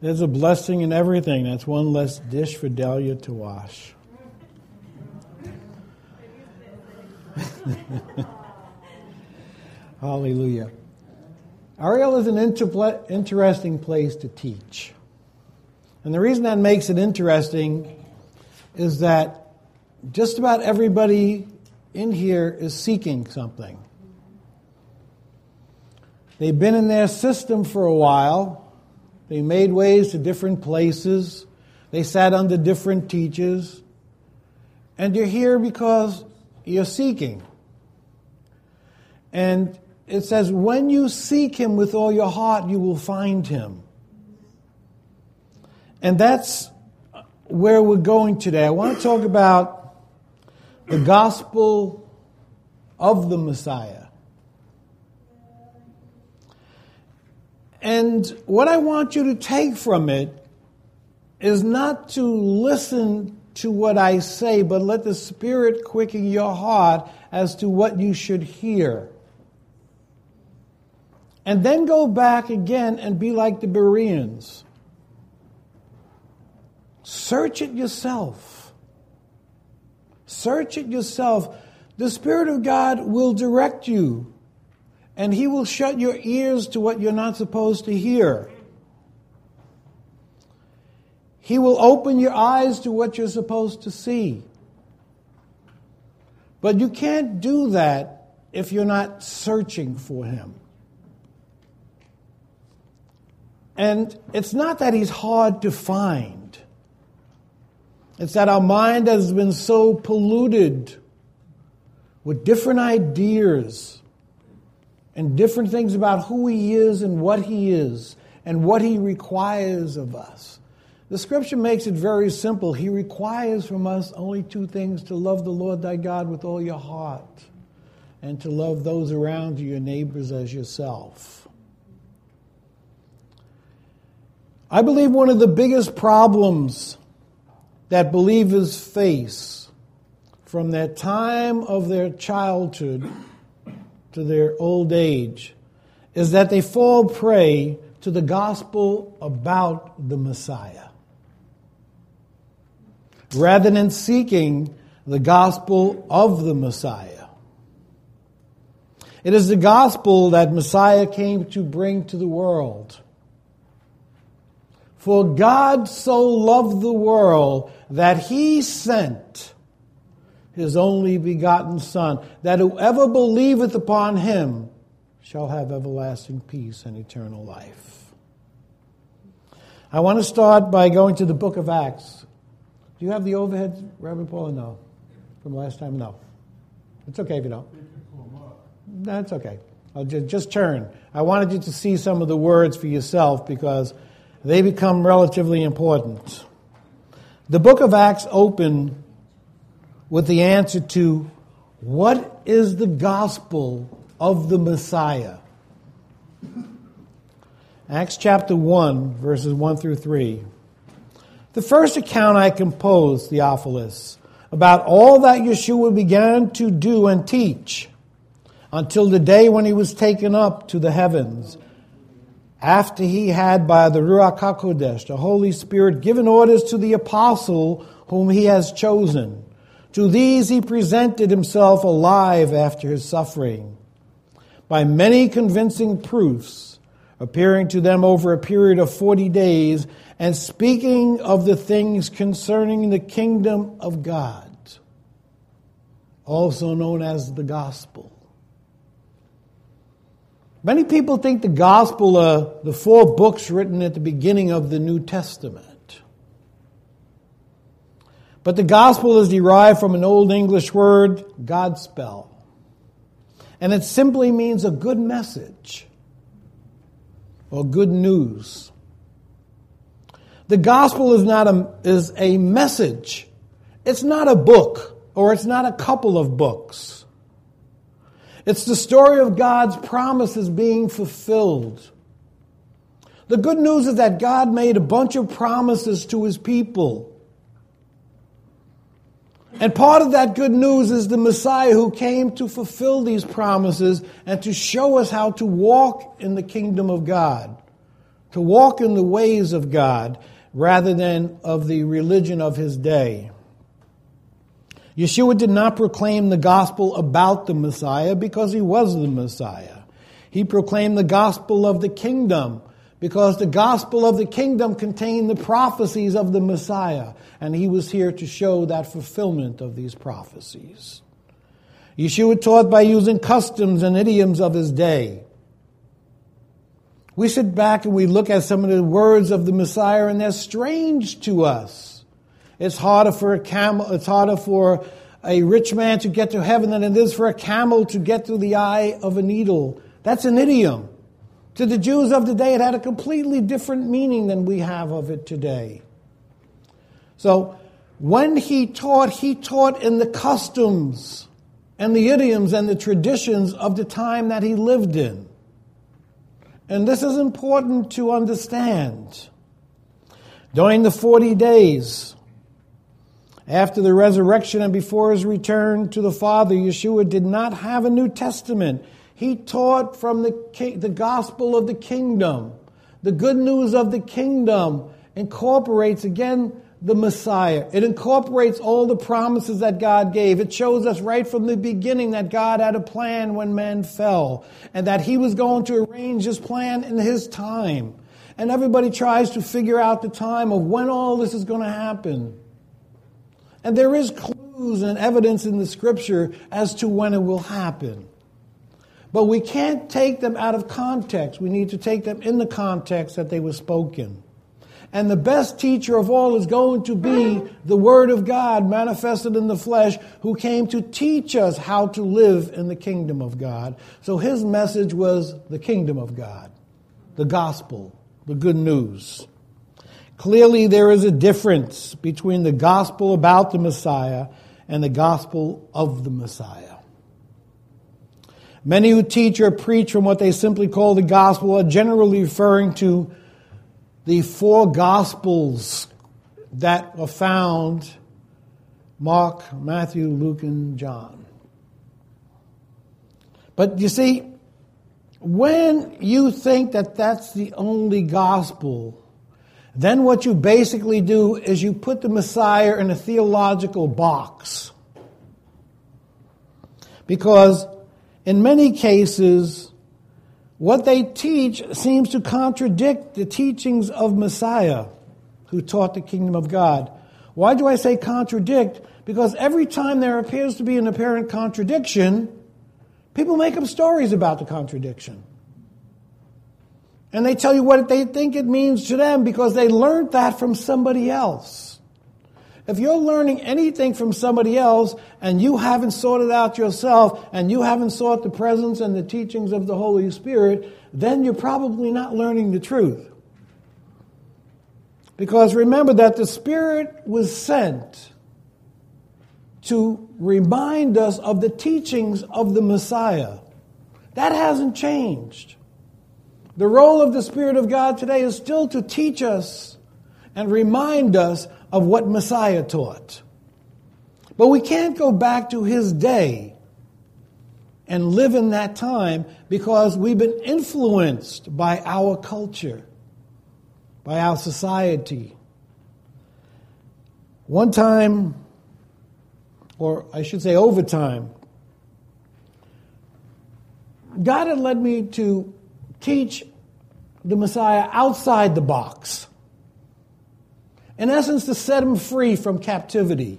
There's a blessing in everything. That's one less dish for Delia to wash. Hallelujah. Ariel is an interesting place to teach. And the reason that makes it interesting is that just about everybody in here is seeking something. They've been in their system for a while. They made ways to different places. They sat under different teachers. And you're here because you're seeking. And it says, when you seek Him with all your heart, you will find Him. And that's where we're going today. I want to talk about the gospel of the Messiah. And what I want you to take from it is not to listen to what I say, but let the Spirit quicken your heart as to what you should hear. And then go back again and be like the Bereans. Search it yourself. Search it yourself. The Spirit of God will direct you. And He will shut your ears to what you're not supposed to hear. He will open your eyes to what you're supposed to see. But you can't do that if you're not searching for Him. And it's not that He's hard to find. It's that our mind has been so polluted with different ideas and different things about who He is and what He is and what He requires of us. The Scripture makes it very simple. He requires from us only two things: to love the Lord thy God with all your heart and to love those around you, your neighbors, as yourself. I believe one of the biggest problems that believers face from their time of their childhood to their old age is that they fall prey to the gospel about the Messiah, rather than seeking the gospel of the Messiah. It is the gospel that Messiah came to bring to the world. For God so loved the world that He sent His only begotten Son, that whoever believeth upon Him shall have everlasting peace and eternal life. I want to start by going to the book of Acts. Do you have the overhead, Reverend Paul, or no? From last time? No. It's okay if you don't. That's okay. I'll just turn. I wanted you to see some of the words for yourself because they become relatively important. The book of Acts opened with the answer to, what is the gospel of the Messiah? Acts chapter 1, verses 1 through 3. The first account I composed, Theophilus, about all that Yeshua began to do and teach until the day when He was taken up to the heavens, after He had by the Ruach HaKodesh, the Holy Spirit, given orders to the apostle whom He has chosen. To these He presented Himself alive after His suffering, by many convincing proofs, appearing to them over a period of 40 days, and speaking of the things concerning the kingdom of God, also known as the gospel. Many people think the gospel are the 4 books written at the beginning of the New Testament. But the gospel is derived from an Old English word, Godspell. And it simply means a good message or good news. The gospel is a message. It's not a book, or it's not a couple of books. It's the story of God's promises being fulfilled. The good news is that God made a bunch of promises to His people. And part of that good news is the Messiah who came to fulfill these promises and to show us how to walk in the kingdom of God, to walk in the ways of God rather than of the religion of his day. Yeshua did not proclaim the gospel about the Messiah because he was the Messiah. He proclaimed the gospel of the kingdom because the gospel of the kingdom contained the prophecies of the Messiah, and he was here to show that fulfillment of these prophecies. Yeshua taught by using customs and idioms of his day. We sit back and we look at some of the words of the Messiah, and they're strange to us. It's harder for a rich man to get to heaven than it is for a camel to get through the eye of a needle. That's an idiom. To the Jews of the day, it had a completely different meaning than we have of it today. So when he taught in the customs and the idioms and the traditions of the time that he lived in. And this is important to understand. During the 40 days after the resurrection and before his return to the Father, Yeshua did not have a New Testament. He taught from the gospel of the kingdom. The good news of the kingdom incorporates, again, the Messiah. It incorporates all the promises that God gave. It shows us right from the beginning that God had a plan when man fell, and that he was going to arrange his plan in his time. And everybody tries to figure out the time of when all this is going to happen. And there is clues and evidence in the scripture as to when it will happen. But we can't take them out of context. We need to take them in the context that they were spoken. And the best teacher of all is going to be the Word of God manifested in the flesh, who came to teach us how to live in the kingdom of God. So his message was the kingdom of God, the gospel, the good news. Clearly there is a difference between the gospel about the Messiah and the gospel of the Messiah. Many who teach or preach from what they simply call the gospel are generally referring to the four gospels that are found: Mark, Matthew, Luke, and John. But you see, when you think that that's the only gospel, then what you basically do is you put the Messiah in a theological box. Because in many cases, what they teach seems to contradict the teachings of Messiah, who taught the kingdom of God. Why do I say contradict? Because every time there appears to be an apparent contradiction, people make up stories about the contradiction. And they tell you what they think it means to them because they learned that from somebody else. If you're learning anything from somebody else and you haven't sought it out yourself and you haven't sought the presence and the teachings of the Holy Spirit, then you're probably not learning the truth. Because remember that the Spirit was sent to remind us of the teachings of the Messiah. That hasn't changed. The role of the Spirit of God today is still to teach us and remind us of what Messiah taught. But we can't go back to his day and live in that time because we've been influenced by our culture, by our society. One time, or I should say over time, God had led me to teach the Messiah outside the box. In essence, to set him free from captivity.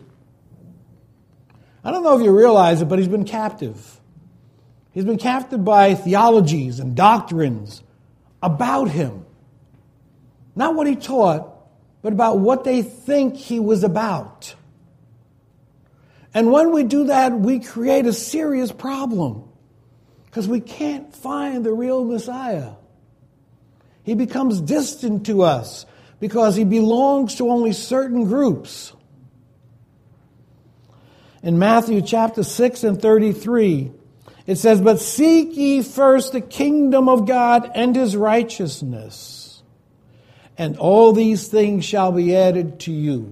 I don't know if you realize it, but he's been captive. He's been captive by theologies and doctrines about him. Not what he taught, but about what they think he was about. And when we do that, we create a serious problem. Because we can't find the real Messiah. He becomes distant to us because he belongs to only certain groups. In Matthew chapter 6 and 33, it says, "But seek ye first the kingdom of God and his righteousness, and all these things shall be added to you."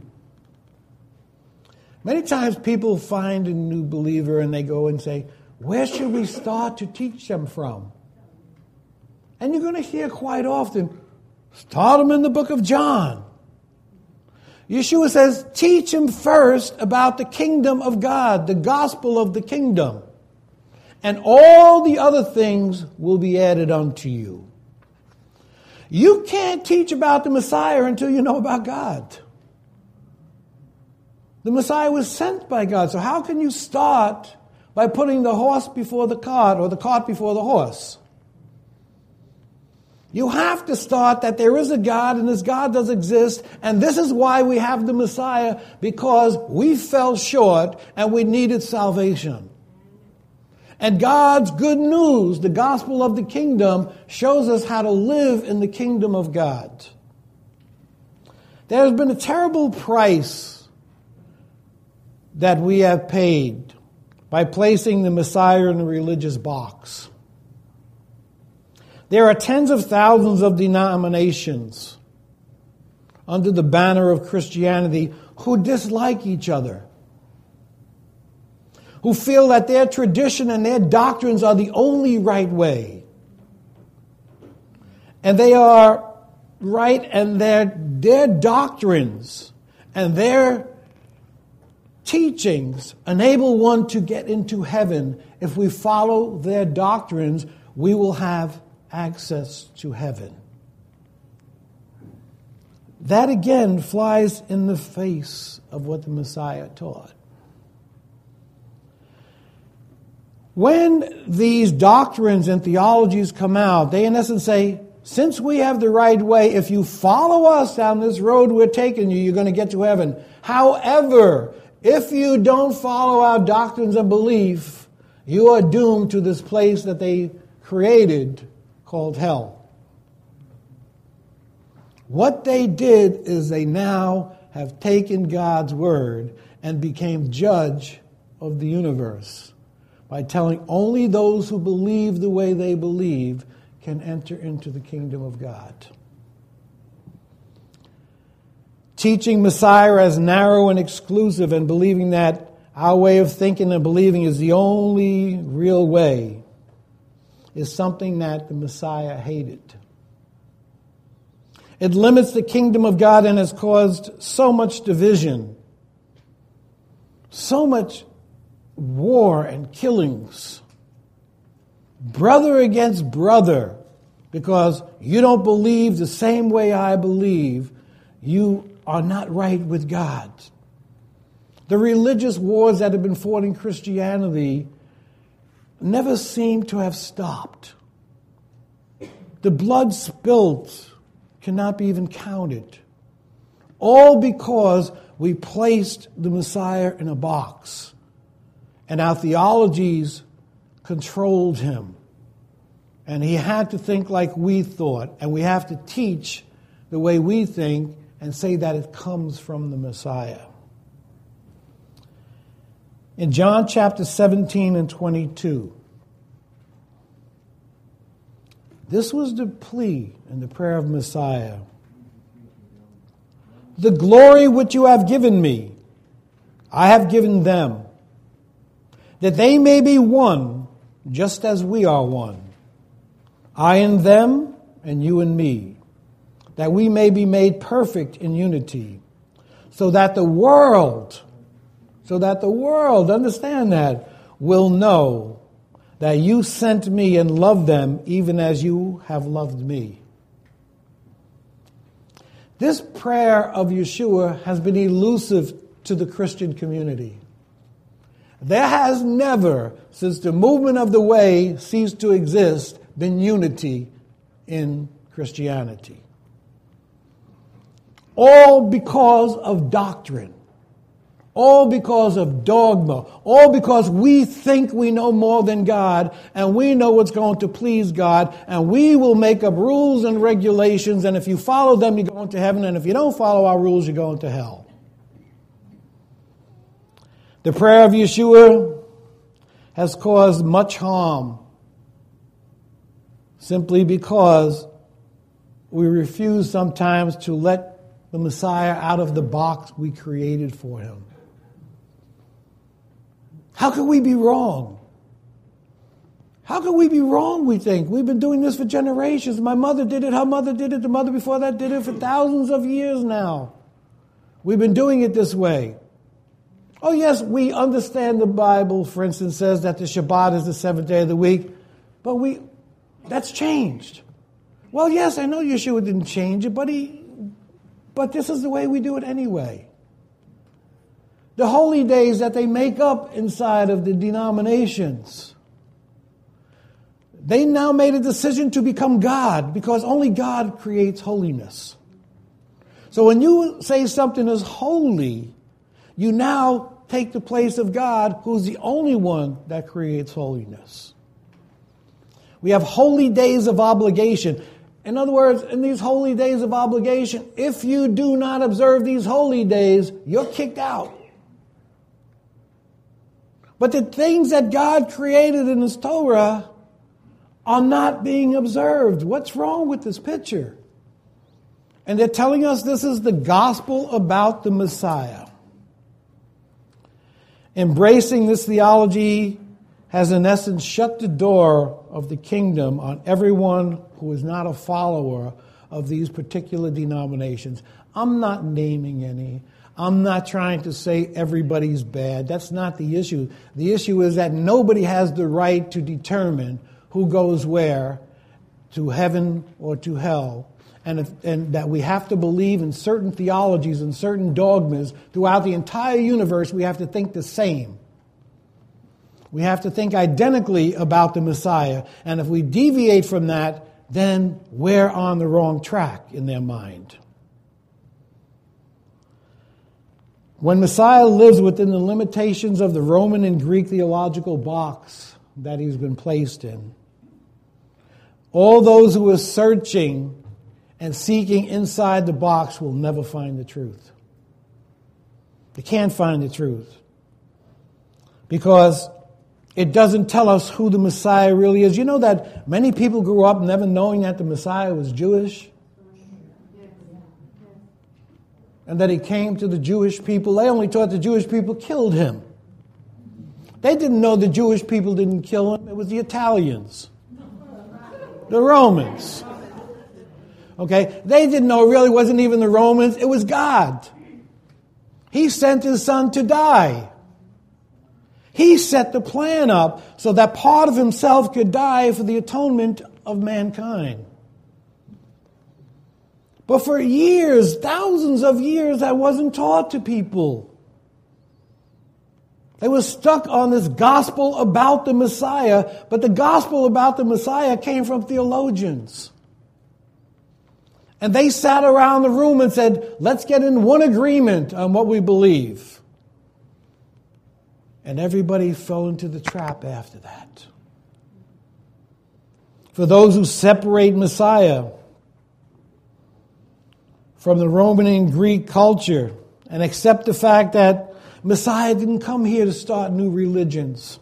Many times people find a new believer and they go and say, "Where should we start to teach them from?" And you're going to hear quite often, Start them in the book of John. Yeshua says, teach him first about the kingdom of God, the gospel of the kingdom. And all the other things will be added unto you. You can't teach about the Messiah until you know about God. The Messiah was sent by God. So how can you start by putting the horse before the cart or the cart before the horse? You have to start that there is a God and this God does exist, and this is why we have the Messiah, because we fell short and we needed salvation. And God's good news, the gospel of the kingdom, shows us how to live in the kingdom of God. There has been a terrible price that we have paid by placing the Messiah in a religious box. There are tens of thousands of denominations under the banner of Christianity who dislike each other, who feel that their tradition and their doctrines are the only right way. And they are right, and their doctrines and their teachings enable one to get into heaven. If we follow their doctrines, we will have access to heaven. That again flies in the face of what the Messiah taught. When these doctrines and theologies come out, they in essence say, since we have the right way, if you follow us down this road we're taking you, you're going to get to heaven. However, if you don't follow our doctrines and belief, you are doomed to this place that they created called hell. What they did is they now have taken God's word and became judge of the universe by telling only those who believe the way they believe can enter into the kingdom of God. Teaching Messiah as narrow and exclusive and believing that our way of thinking and believing is the only real way is something that the Messiah hated. It limits the kingdom of God and has caused so much division, so much war and killings, brother against brother, because you don't believe the same way I believe, you are not right with God. The religious wars that have been fought in Christianity never seem to have stopped. The blood spilt cannot be even counted. All because we placed the Messiah in a box and our theologies controlled him. And he had to think like we thought, and we have to teach the way we think and say that it comes from the Messiah. In John chapter 17 and 22, this was the plea in the prayer of Messiah. The glory which you have given me, I have given them, that they may be one, just as we are one. I in them, and you in me, that we may be made perfect in unity, so that the world, understand that, will know that you sent me and loved them even as you have loved me. This prayer of Yeshua has been elusive to the Christian community. There has never, since the movement of the way ceased to exist, been unity in Christianity. All because of doctrine. All because of dogma. All because we think we know more than God and we know what's going to please God, and we will make up rules and regulations, and if you follow them, you go into heaven, and if you don't follow our rules, you go into hell. The prayer of Yeshua has caused much harm simply because we refuse sometimes to let the Messiah out of the box we created for him. How could we be wrong? How can we be wrong, we think? We've been doing this for generations. My mother did it, her mother did it, the mother before that did it for thousands of years now. We've been doing it this way. Oh yes, we understand the Bible, for instance, says that the Shabbat is the seventh day of the week, but that's changed. Well, yes, I know Yeshua didn't change it, but this is the way we do it anyway. The holy days that they make up inside of the denominations, they now made a decision to become God because only God creates holiness. So when you say something is holy, you now take the place of God, who's the only one that creates holiness. We have holy days of obligation. In other words, in these holy days of obligation, if you do not observe these holy days, you're kicked out. But the things that God created in His Torah are not being observed. What's wrong with this picture? And they're telling us this is the gospel about the Messiah. Embracing this theology has in essence shut the door of the kingdom on everyone who is not a follower of these particular denominations. I'm not naming any. I'm not trying to say everybody's bad. That's not the issue. The issue is that nobody has the right to determine who goes where, to heaven or to hell. And that we have to believe in certain theologies and certain dogmas throughout the entire universe. We have to think the same. We have to think identically about the Messiah. And if we deviate from that, then we're on the wrong track in their mind. When Messiah lives within the limitations of the Roman and Greek theological box that he's been placed in, all those who are searching and seeking inside the box will never find the truth. They can't find the truth because it doesn't tell us who the Messiah really is. You know that many people grew up never knowing that the Messiah was Jewish? And that he came to the Jewish people. They only thought the Jewish people killed him. They didn't know the Jewish people didn't kill him. It was the Italians, the Romans. Okay, they didn't know it really wasn't even the Romans. It was God. He sent His Son to die. He set the plan up so that part of Himself could die for the atonement of mankind. But for years, thousands of years, that wasn't taught to people. They were stuck on this gospel about the Messiah, but the gospel about the Messiah came from theologians. And they sat around the room and said, let's get in one agreement on what we believe. And everybody fell into the trap after that. For those who separate Messiah from the Roman and Greek culture and accept the fact that Messiah didn't come here to start new religions.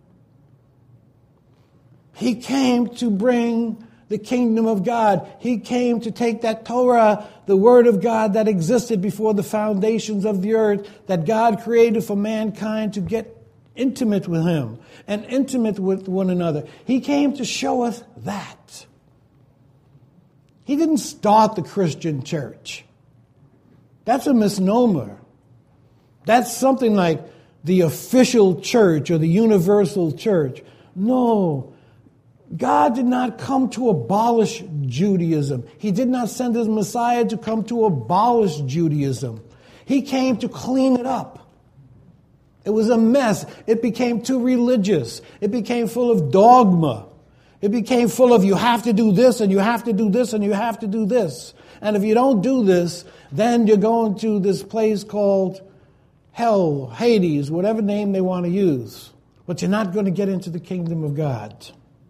He came to bring the kingdom of God. He came to take that Torah, the word of God that existed before the foundations of the earth, that God created for mankind to get intimate with Him and intimate with one another. He came to show us that. He didn't start the Christian church. That's a misnomer. That's something like the official church or the universal church. No. God did not come to abolish Judaism. He did not send His Messiah to come to abolish Judaism. He came to clean it up. It was a mess. It became too religious. It became full of dogma. It became full of you have to do this and you have to do this and you have to do this. And if you don't do this, then you're going to this place called hell, Hades, whatever name they want to use. But you're not going to get into the kingdom of God.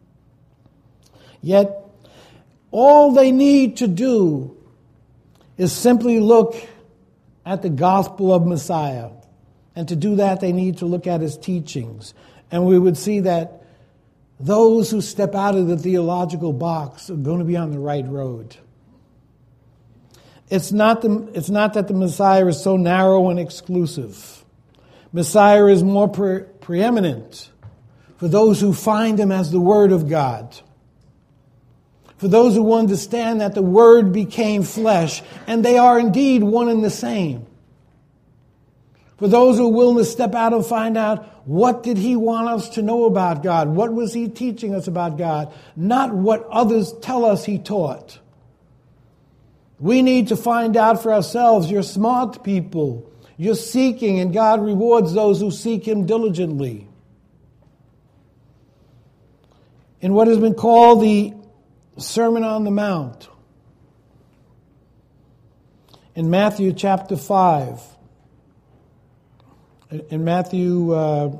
Yet, all they need to do is simply look at the gospel of Messiah. And to do that, they need to look at His teachings. And we would see that those who step out of the theological box are going to be on the right road. It's not that the Messiah is so narrow and exclusive. Messiah is more preeminent for those who find Him as the Word of God, for those who understand that the Word became flesh, and they are indeed one and the same. For those who are willing to step out and find out, what did He want us to know about God? What was He teaching us about God? Not what others tell us He taught. We need to find out for ourselves. You're smart people. You're seeking, and God rewards those who seek Him diligently. In what has been called the Sermon on the Mount, in Matthew chapter 5, in Matthew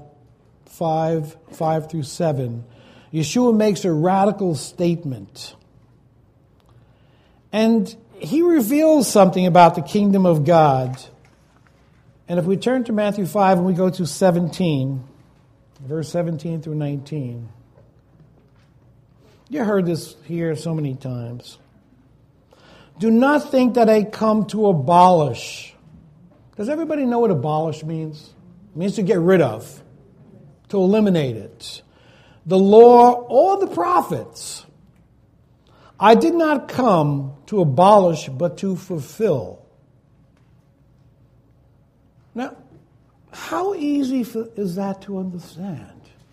5 through 7, Yeshua makes a radical statement. And He reveals something about the kingdom of God. And if we turn to Matthew 5 and we go to 17, verse 17 through 19. You heard this here so many times. Do not think that I come to abolish. Does everybody know what abolish means? It means to get rid of, to eliminate it. The law or the prophets. I did not come to abolish, but to fulfill. Now, how easy is that to understand?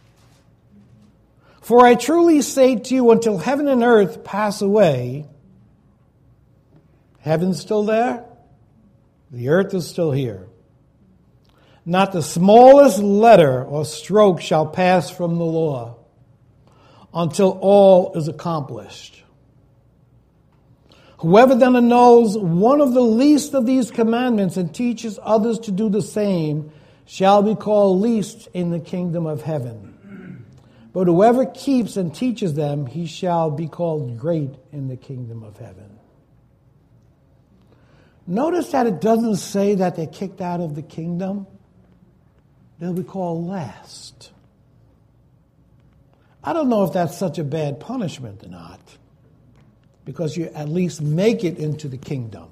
For I truly say to you, until heaven and earth pass away, heaven's still there, the earth is still here. Not the smallest letter or stroke shall pass from the law until all is accomplished. Whoever then annuls one of the least of these commandments and teaches others to do the same shall be called least in the kingdom of heaven. But whoever keeps and teaches them, he shall be called great in the kingdom of heaven. Notice that it doesn't say that they're kicked out of the kingdom. They'll be called last. I don't know if that's such a bad punishment or not, because you at least make it into the kingdom.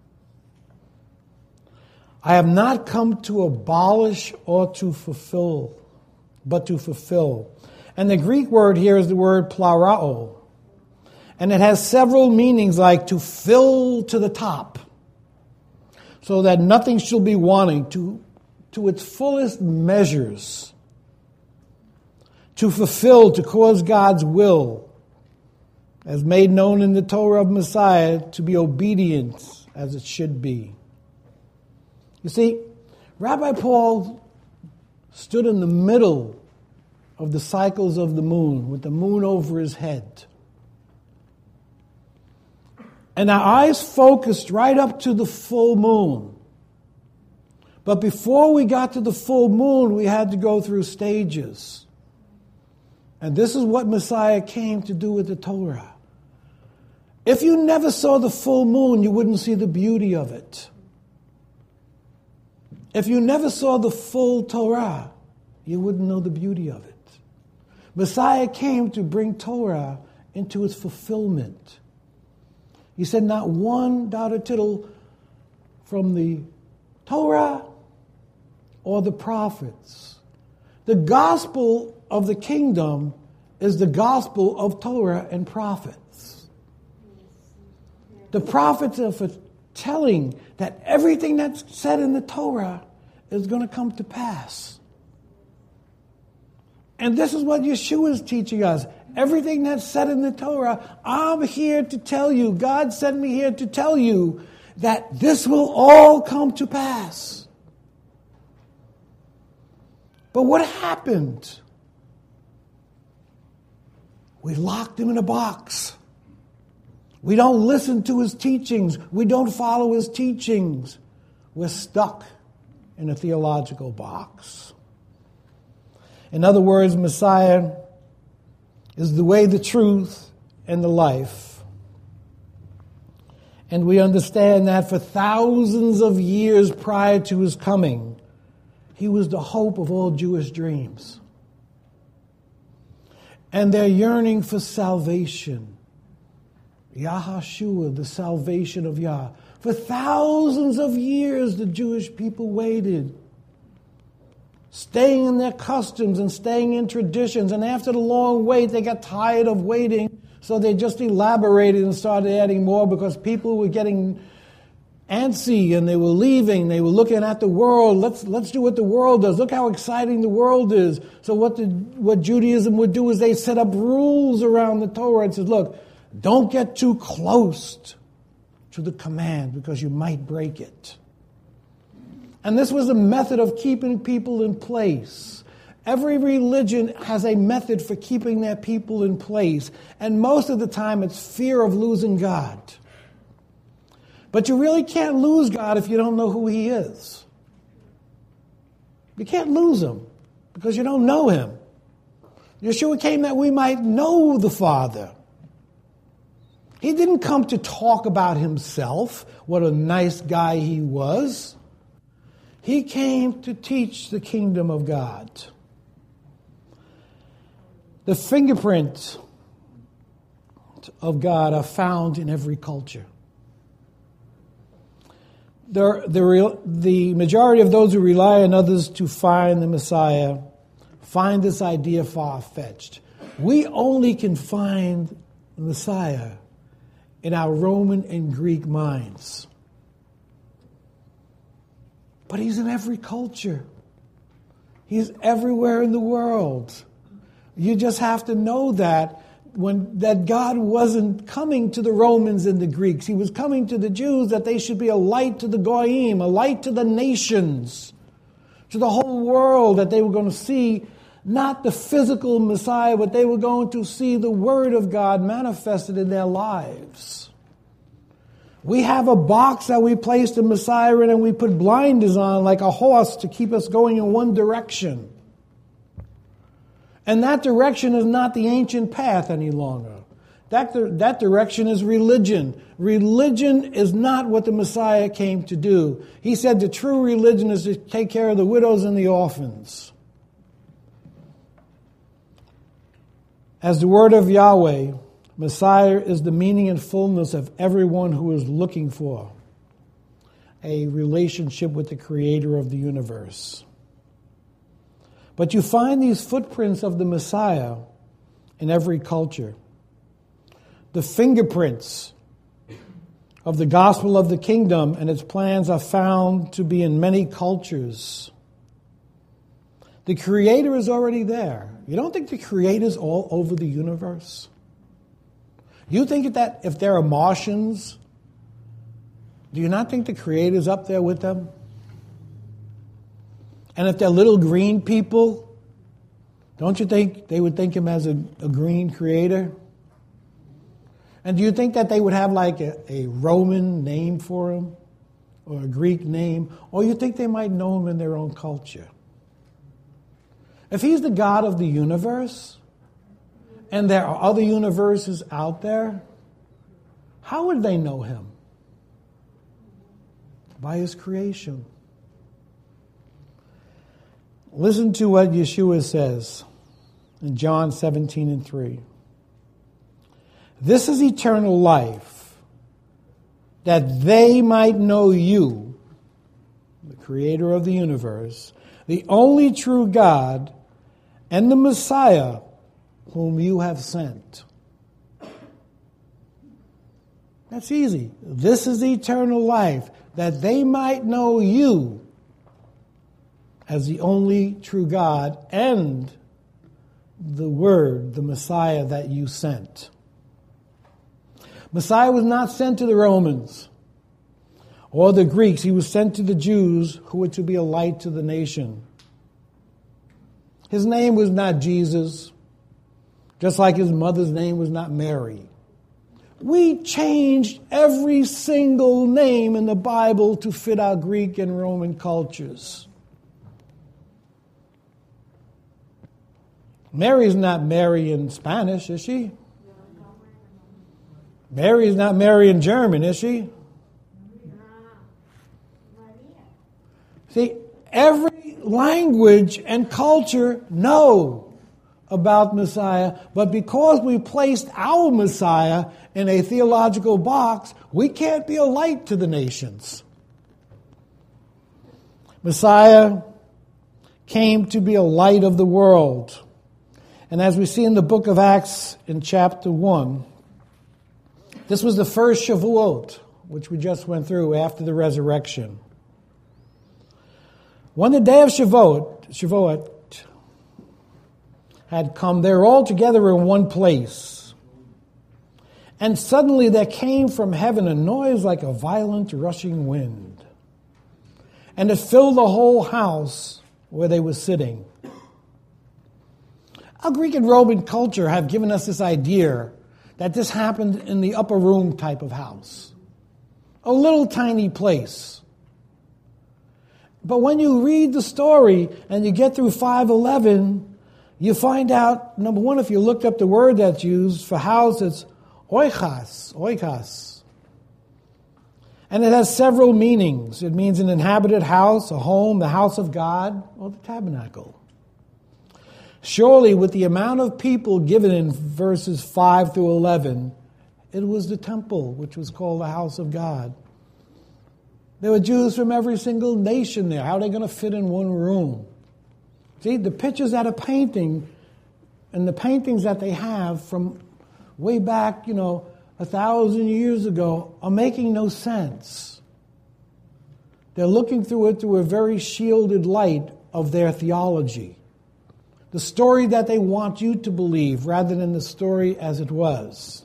I have not come to abolish or to fulfill, but to fulfill. And the Greek word here is the word plerao. And it has several meanings, like to fill to the top, so that nothing shall be wanting, to its fullest measures, to fulfill, to cause God's will, as made known in the Torah of Messiah, to be obedient as it should be. You see, Rabbi Paul stood in the middle of the cycles of the moon, with the moon over his head. And our eyes focused right up to the full moon. But before we got to the full moon, we had to go through stages. And this is what Messiah came to do with the Torah. If you never saw the full moon, you wouldn't see the beauty of it. If you never saw the full Torah, you wouldn't know the beauty of it. Messiah came to bring Torah into its fulfillment. He said, not one dot or tittle from the Torah or the prophets. The gospel of the kingdom is the gospel of Torah and prophets. The prophets are foretelling that everything that's said in the Torah is going to come to pass. And this is what Yeshua is teaching us. Everything that's said in the Torah, I'm here to tell you, God sent me here to tell you that this will all come to pass. But what happened? We locked him in a box. We don't listen to his teachings. We don't follow his teachings. We're stuck in a theological box. In other words, Messiah is the way, the truth, and the life. And we understand that for thousands of years prior to his coming, he was the hope of all Jewish dreams. And their yearning for salvation, Yahashua, the salvation of Yah. For thousands of years, the Jewish people waited, staying in their customs and staying in traditions. And after the long wait, they got tired of waiting, so they just elaborated and started adding more because people were getting antsy and they were leaving. They were looking at the world. Let's do what the world does. Look how exciting the world is. So what Judaism would do is they set up rules around the Torah and says, look, don't get too close to the command because you might break it. And this was a method of keeping people in place. Every religion has a method for keeping their people in place. And most of the time it's fear of losing God. But you really can't lose God if you don't know who He is. You can't lose Him because you don't know Him. Yeshua came that we might know the Father. He didn't come to talk about Himself, what a nice guy He was. He came to teach the kingdom of God. The fingerprints of God are found in every culture. The majority of those who rely on others to find the Messiah find this idea far-fetched. We only can find the Messiah in our Roman and Greek minds. But He's in every culture. He's everywhere in the world. You just have to know that God wasn't coming to the Romans and the Greeks. He was coming to the Jews that they should be a light to the Goyim, a light to the nations, to the whole world, that they were going to see not the physical Messiah, but they were going to see the Word of God manifested in their lives. We have a box that we place the Messiah in and we put blinders on like a horse to keep us going in one direction. And that direction is not the ancient path any longer. That direction is religion. Religion is not what the Messiah came to do. He said the true religion is to take care of the widows and the orphans. As the word of Yahweh, Messiah is the meaning and fullness of everyone who is looking for a relationship with the Creator of the universe. But you find these footprints of the Messiah in every culture. The fingerprints of the gospel of the kingdom and its plans are found to be in many cultures. The Creator is already there. You don't think the Creator is all over the universe? You think that if there are Martians, do you not think the Creator is up there with them? And if they're little green people, don't you think they would think Him as a green Creator? And do you think that they would have like a Roman name for Him or a Greek name? Or you think they might know Him in their own culture? If He's the God of the universe, and there are other universes out there, how would they know Him? By His creation. Listen to what Yeshua says in John 17:3. This is eternal life, that they might know you, the Creator of the universe, the only true God, and the Messiah whom you have sent. That's easy. This is eternal life, that they might know you as the only true God and the Word, the Messiah that you sent. Messiah was not sent to the Romans or the Greeks. He was sent to the Jews who were to be a light to the nation. His name was not Jesus, just like His mother's name was not Mary. We changed every single name in the Bible to fit our Greek and Roman cultures. Mary's not Mary in Spanish, is she? Mary's not Mary in German, is she? See, every language and culture know about Messiah, but because we placed our Messiah in a theological box, we can't be a light to the nations. Messiah came to be a light of the world. And as we see in the book of Acts in chapter 1, this was the first Shavuot, which we just went through after the resurrection. When the day of Shavuot had come, they were all together in one place. And suddenly there came from heaven a noise like a violent rushing wind. And it filled the whole house where they were sitting. Our Greek and Roman culture have given us this idea that this happened in the upper room type of house. A little tiny place. But when you read the story and you get through 5:11, you find out, number one, if you looked up the word that's used for house, it's oikos. And it has several meanings. It means an inhabited house, a home, the house of God, or the tabernacle. Surely, with the amount of people given in verses 5 through 11, it was the temple, which was called the house of God. There were Jews from every single nation there. How are they going to fit in one room? See, the pictures that are painting and the paintings that they have from way back, 1,000 years ago are making no sense. They're looking through it through a very shielded light of their theology. The story that they want you to believe rather than the story as it was.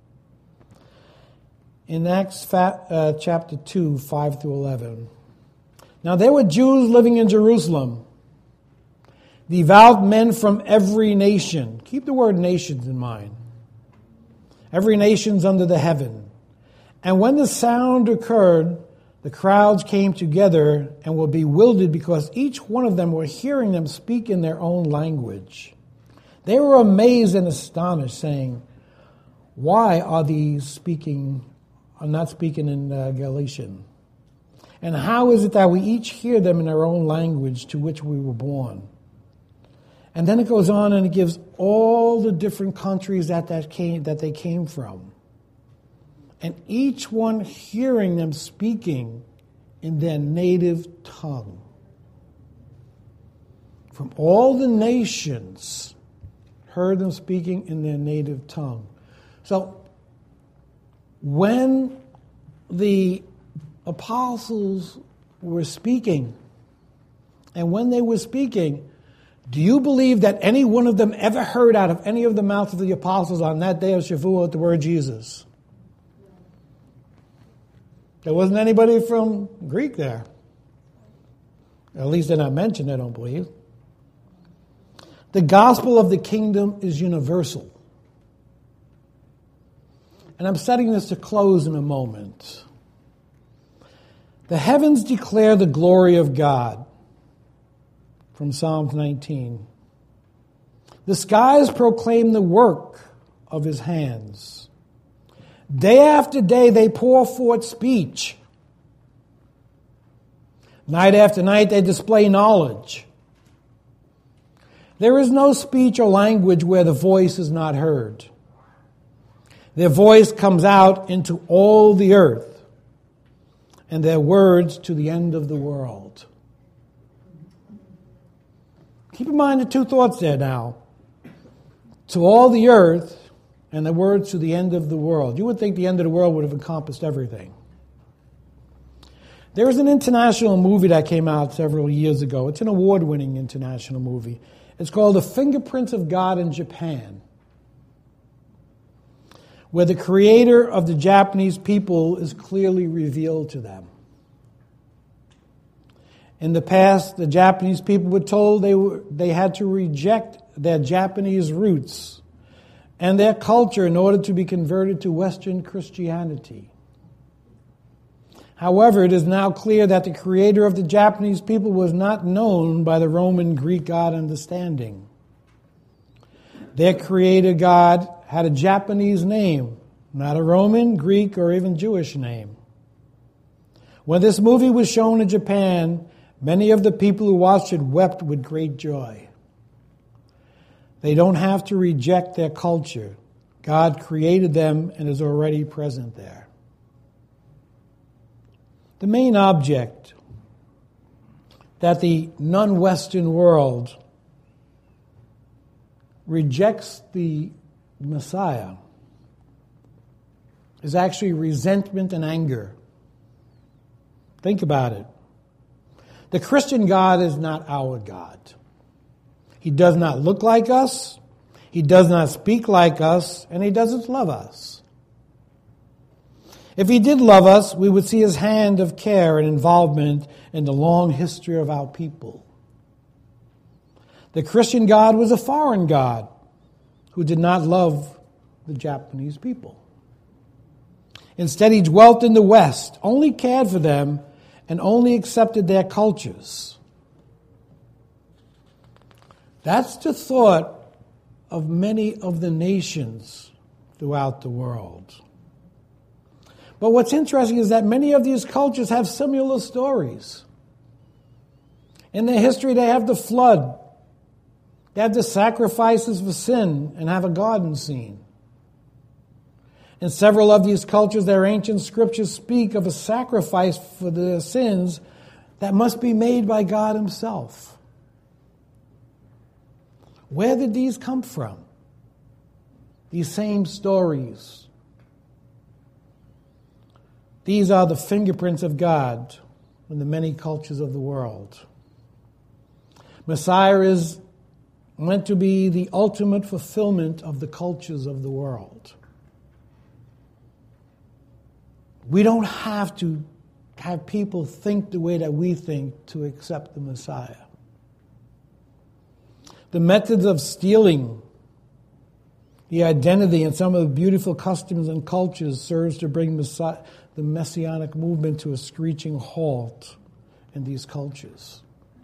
In Acts chapter 2, 5 through 11. Now there were Jews living in Jerusalem, devout men from every nation. Keep the word nations in mind. Every nation's under the heaven. And when the sound occurred, the crowds came together and were bewildered because each one of them were hearing them speak in their own language. They were amazed and astonished, saying, "Why are these not speaking in Galatian? And how is it that we each hear them in our own language to which we were born?" And then it goes on and it gives all the different countries that they came from. And each one hearing them speaking in their native tongue. From all the nations heard them speaking in their native tongue. So when the apostles were speaking, and when they were speaking, do you believe that any one of them ever heard out of any of the mouths of the apostles on that day of Shavuot the word Jesus? There wasn't anybody from Greek there. At least they're not mentioned, I don't believe. The gospel of the kingdom is universal. And I'm setting this to close in a moment. The heavens declare the glory of God. From Psalms 19. The skies proclaim the work of his hands. Day after day they pour forth speech. Night after night they display knowledge. There is no speech or language where the voice is not heard. Their voice comes out into all the earth, and their words to the end of the world. Keep in mind the two thoughts there now. To all the earth, and the words to the end of the world. You would think the end of the world would have encompassed everything. There is an international movie that came out several years ago. It's an award-winning international movie. It's called The Fingerprints of God in Japan, where the creator of the Japanese people is clearly revealed to them. In the past, the Japanese people were told they had to reject their Japanese roots and their culture in order to be converted to Western Christianity. However, it is now clear that the creator of the Japanese people was not known by the Roman Greek God understanding. Their creator God had a Japanese name, not a Roman, Greek, or even Jewish name. When this movie was shown in Japan, many of the people who watched it wept with great joy. They don't have to reject their culture. God created them and is already present there. The main object that the non-Western world rejects the Messiah is actually resentment and anger. Think about it. The Christian God is not our God. He does not look like us. He does not speak like us, and he doesn't love us. If he did love us, we would see his hand of care and involvement in the long history of our people. The Christian God was a foreign God who did not love the Japanese people. Instead, he dwelt in the West, only cared for them, and only accepted their cultures. That's the thought of many of the nations throughout the world. But what's interesting is that many of these cultures have similar stories. In their history, they have the flood. They have the sacrifices for sin and have a garden scene. In several of these cultures, their ancient scriptures speak of a sacrifice for their sins that must be made by God himself. Where did these come from? These same stories. These are the fingerprints of God in the many cultures of the world. Messiah is meant to be the ultimate fulfillment of the cultures of the world. We don't have to have people think the way that we think to accept the Messiah. The methods of stealing the identity and some of the beautiful customs and cultures serves to bring the Messianic movement to a screeching halt in these cultures.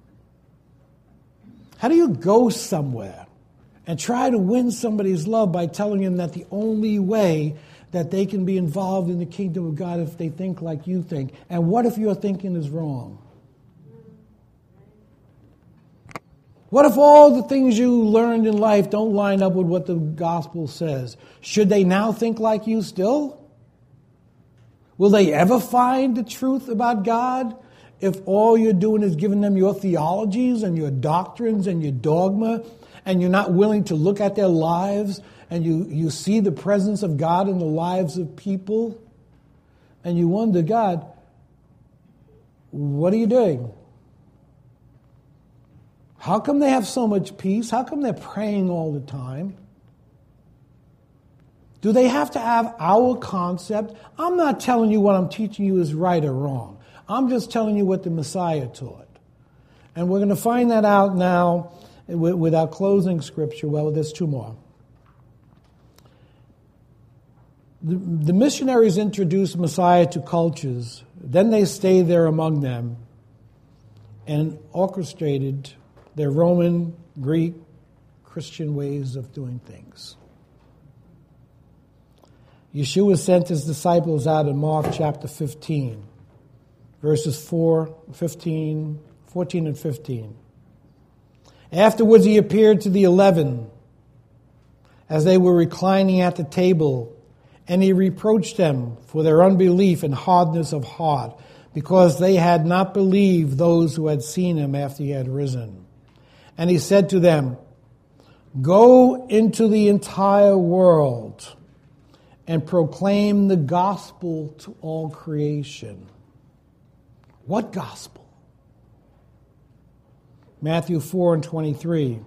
How do you go somewhere and try to win somebody's love by telling them that the only way that they can be involved in the kingdom of God if they think like you think? And what if your thinking is wrong? What if all the things you learned in life don't line up with what the gospel says? Should they now think like you still? Will they ever find the truth about God if all you're doing is giving them your theologies and your doctrines and your dogma, and you're not willing to look at their lives and you see the presence of God in the lives of people, and you wonder, God, what are you doing? How come they have so much peace? How come they're praying all the time? Do they have to have our concept? I'm not telling you what I'm teaching you is right or wrong. I'm just telling you what the Messiah taught. And we're going to find that out now with our closing scripture. Well, there's two more. The missionaries introduced Messiah to cultures. Then they stayed there among them and orchestrated their Roman, Greek, Christian ways of doing things. Yeshua sent his disciples out in Mark chapter 15, verses 14 and 15. Afterwards he appeared to the 11 as they were reclining at the table, and he reproached them for their unbelief and hardness of heart, because they had not believed those who had seen him after he had risen. And he said to them, "Go into the entire world and proclaim the gospel to all creation." What gospel? Matthew 4:23.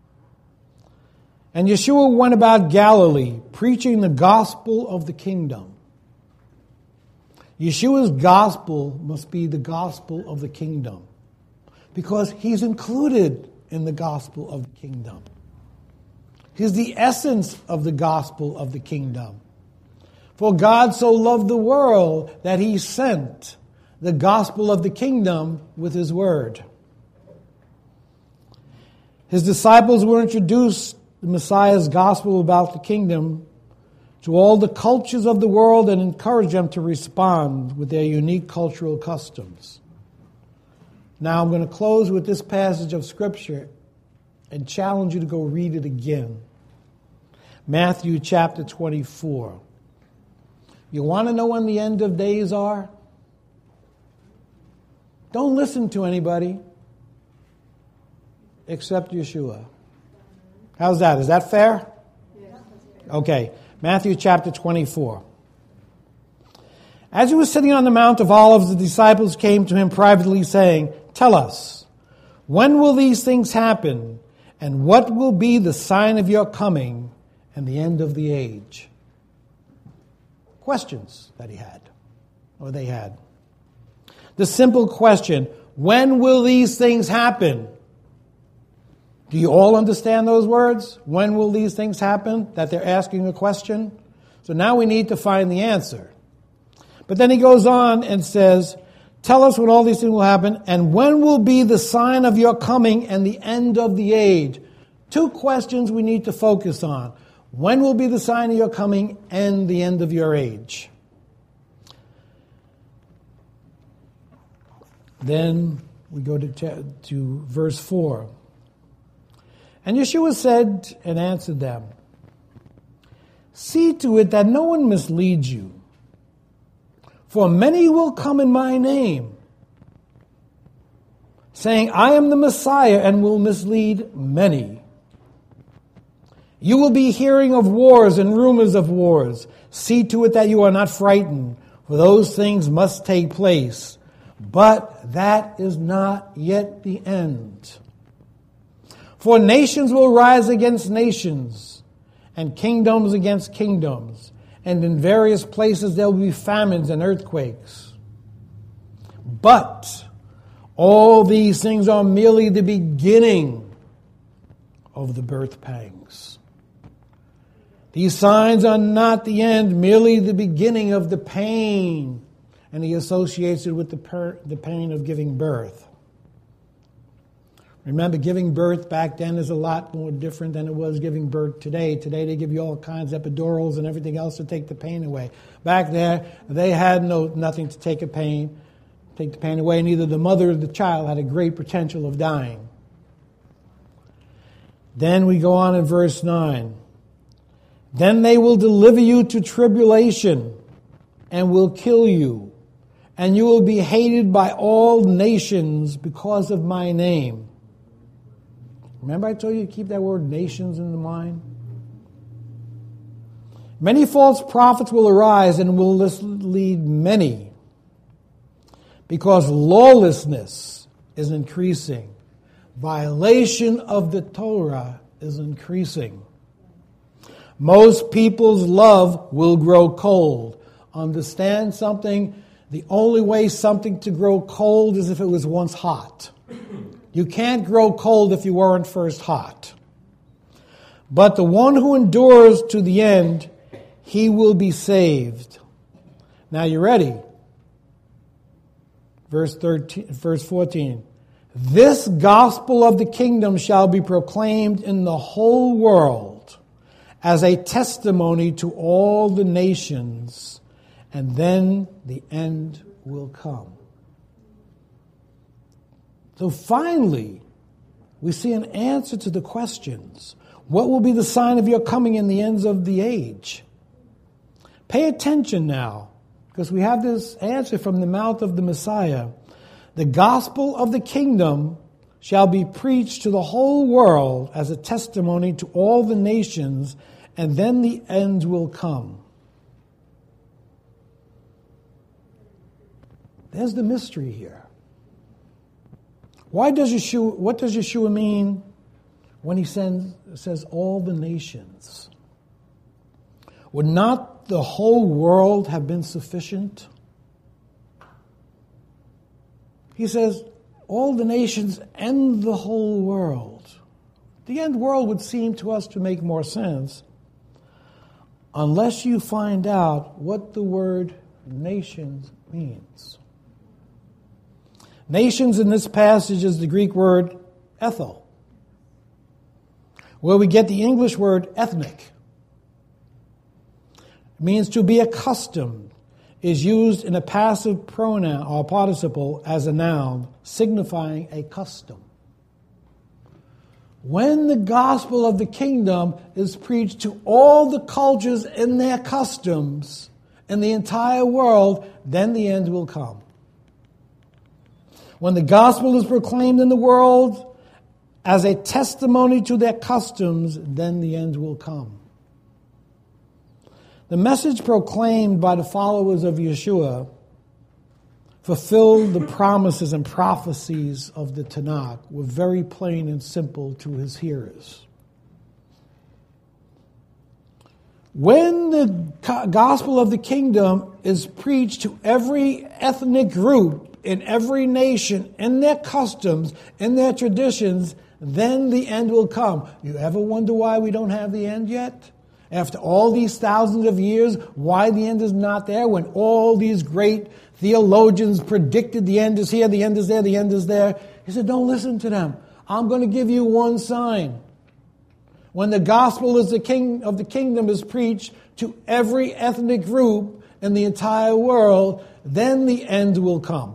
And Yeshua went about Galilee, preaching the gospel of the kingdom. Yeshua's gospel must be the gospel of the kingdom, because he's included in the gospel of the kingdom. He's the essence of the gospel of the kingdom. For God so loved the world that he sent the gospel of the kingdom with his word. His disciples were introduced the Messiah's gospel about the kingdom to all the cultures of the world and encouraged them to respond with their unique cultural customs. Now I'm going to close with this passage of Scripture and challenge you to go read it again. Matthew chapter 24. You want to know when the end of days are? Don't listen to anybody. except Yeshua. How's that? Is that fair? Okay. Matthew chapter 24. As he was sitting on the Mount of Olives, the disciples came to him privately, saying, "Tell us, when will these things happen? And what will be the sign of your coming and the end of the age?" Questions that he had, or they had. The simple question, when will these things happen? Do you all understand those words? When will these things happen? That they're asking a question. So now we need to find the answer. But then he goes on and says, "Tell us when all these things will happen, and when will be the sign of your coming and the end of the age?" Two questions we need to focus on. When will be the sign of your coming and the end of your age? Then we go to verse 4. And Yeshua said and answered them, "See to it that no one misleads you. For many will come in my name, saying, 'I am the Messiah,' and will mislead many. You will be hearing of wars and rumors of wars. See to it that you are not frightened, for those things must take place. But that is not yet the end. For nations will rise against nations, and kingdoms against kingdoms, and in various places there will be famines and earthquakes. But all these things are merely the beginning of the birth pangs. These signs are not the end, merely the beginning of the pain." And he associates it with the pain of giving birth. Remember, giving birth back then is a lot more different than it was giving birth today. Today they give you all kinds of epidurals and everything else to take the pain away. Back there, they had nothing to take the pain away. Neither the mother or the child had a great potential of dying. Then we go on in verse 9. "Then they will deliver you to tribulation and will kill you, and you will be hated by all nations because of my name." Remember I told you to keep that word nations in the mind? "Many false prophets will arise and will lead many, because lawlessness is increasing. Violation of the Torah is increasing. Most people's love will grow cold." Understand something? The only way something to grow cold is if it was once hot. You can't grow cold if you weren't first hot. "But the one who endures to the end, he will be saved." Now you ready? Verse 14. "This gospel of the kingdom shall be proclaimed in the whole world as a testimony to all the nations, and then the end will come." So finally, we see an answer to the questions. What will be the sign of your coming and the ends of the age? Pay attention now, because we have this answer from the mouth of the Messiah. "The gospel of the kingdom shall be preached to the whole world as a testimony to all the nations, and then the end will come." There's the mystery here. What does Yeshua mean when he says all the nations? Would not the whole world have been sufficient? He says all the nations and the whole world. The end world would seem to us to make more sense unless you find out what the word nations means. Nations in this passage is the Greek word ethel, where we get the English word ethnic. It means to be accustomed, is used in a passive pronoun or participle as a noun, signifying a custom. When the gospel of the kingdom is preached to all the cultures and their customs in the entire world, then the end will come. When the gospel is proclaimed in the world as a testimony to their customs, then the end will come. The message proclaimed by the followers of Yeshua fulfilled the promises and prophecies of the Tanakh, were very plain and simple to his hearers. When the gospel of the kingdom is preached to every ethnic group in every nation, in their customs, in their traditions, then the end will come. You ever wonder why we don't have the end yet? After all these thousands of years, why the end is not there when all these great theologians predicted the end is here, the end is there, the end is there. He said, don't listen to them. I'm going to give you one sign. When the gospel is the king of the kingdom is preached to every ethnic group in the entire world, then the end will come.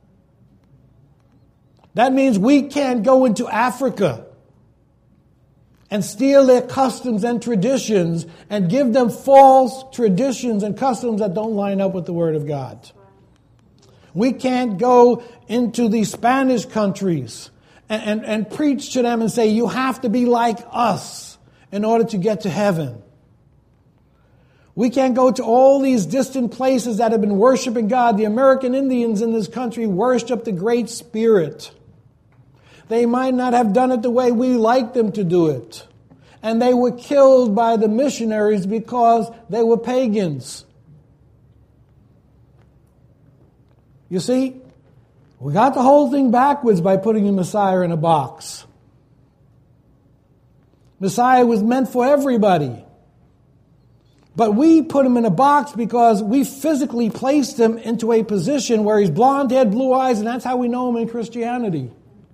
That means we can't go into Africa and steal their customs and traditions and give them false traditions and customs that don't line up with the Word of God. We can't go into the Spanish countries and preach to them and say, you have to be like us in order to get to heaven. We can't go to all these distant places that have been worshiping God. The American Indians in this country worship the Great Spirit. They might not have done it the way we like them to do it. And they were killed by the missionaries because they were pagans. You see, we got the whole thing backwards by putting the Messiah in a box. Messiah was meant for everybody. But we put him in a box because we physically placed him into a position where he's blonde-haired, blue eyes, and that's how we know him in Christianity.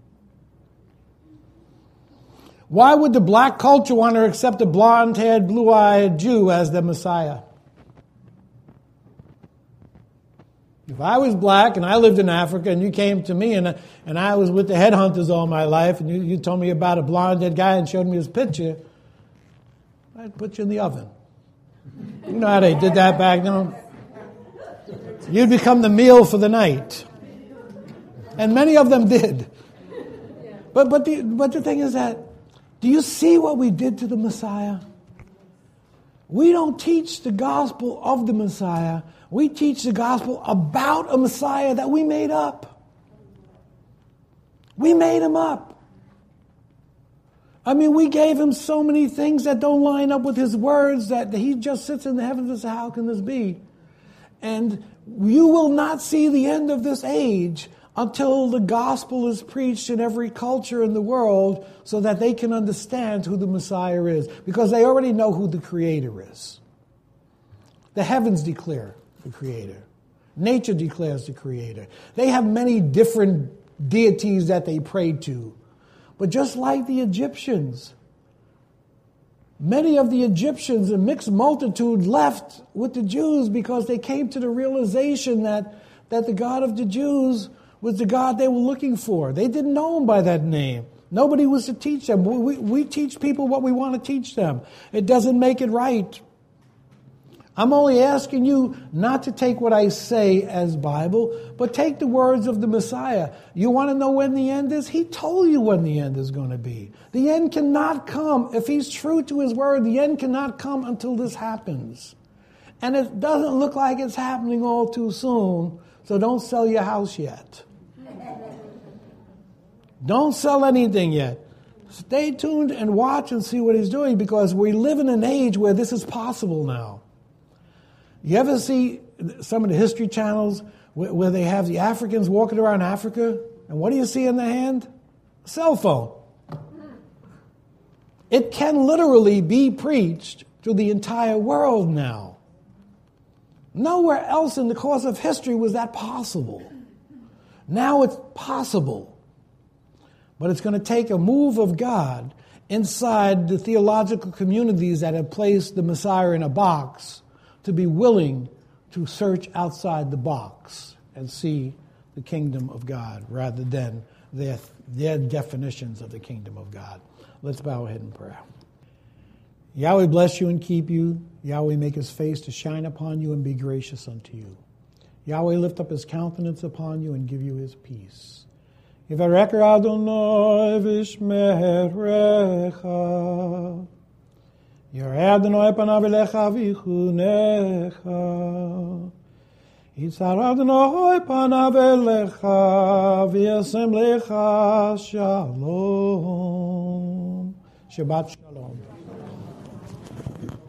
Why would the black culture want to accept a blonde-haired, blue-eyed Jew as their Messiah? If I was black and I lived in Africa and you came to me and I was with the headhunters all my life and you told me about a blonde-haired guy and showed me his picture, I'd put you in the oven. You know how they did that back then? You'd become the meal for the night. And many of them did. But the thing is that, do you see what we did to the Messiah? We don't teach the gospel of the Messiah. We teach the gospel about a Messiah that we made up. We made him up. I mean, we gave him so many things that don't line up with his words that he just sits in the heavens and says, how can this be? And you will not see the end of this age until the gospel is preached in every culture in the world so that they can understand who the Messiah is. Because they already know who the Creator is. The heavens declare the Creator. Nature declares the Creator. They have many different deities that they pray to. But just like the Egyptians, many of the Egyptians, a mixed multitude, left with the Jews because they came to the realization that the God of the Jews was the God they were looking for. They didn't know him by that name. Nobody was to teach them. We teach people what we want to teach them. It doesn't make it right. I'm only asking you not to take what I say as Bible, but take the words of the Messiah. You want to know when the end is? He told you when the end is going to be. The end cannot come. If he's true to his word, the end cannot come until this happens. And it doesn't look like it's happening all too soon, so don't sell your house yet. Don't sell anything yet. Stay tuned and watch and see what he's doing, because we live in an age where this is possible now. You ever see some of the history channels where they have the Africans walking around Africa? And what do you see in their hand? A cell phone. It can literally be preached to the entire world now. Nowhere else in the course of history was that possible. Now it's possible. But it's going to take a move of God inside the theological communities that have placed the Messiah in a box to be willing to search outside the box and see the kingdom of God rather than their definitions of the kingdom of God. Let's bow our head in prayer. Yahweh bless you and keep you. Yahweh make his face to shine upon you and be gracious unto you. Yahweh lift up his countenance upon you and give you his peace. Yivareker Adonai v'shmerecha. Yoreh Adonai panav elecha v'yichunecha. Yitzhar Adonai panav elecha v'yasem lecha shalom. Shabbat shalom.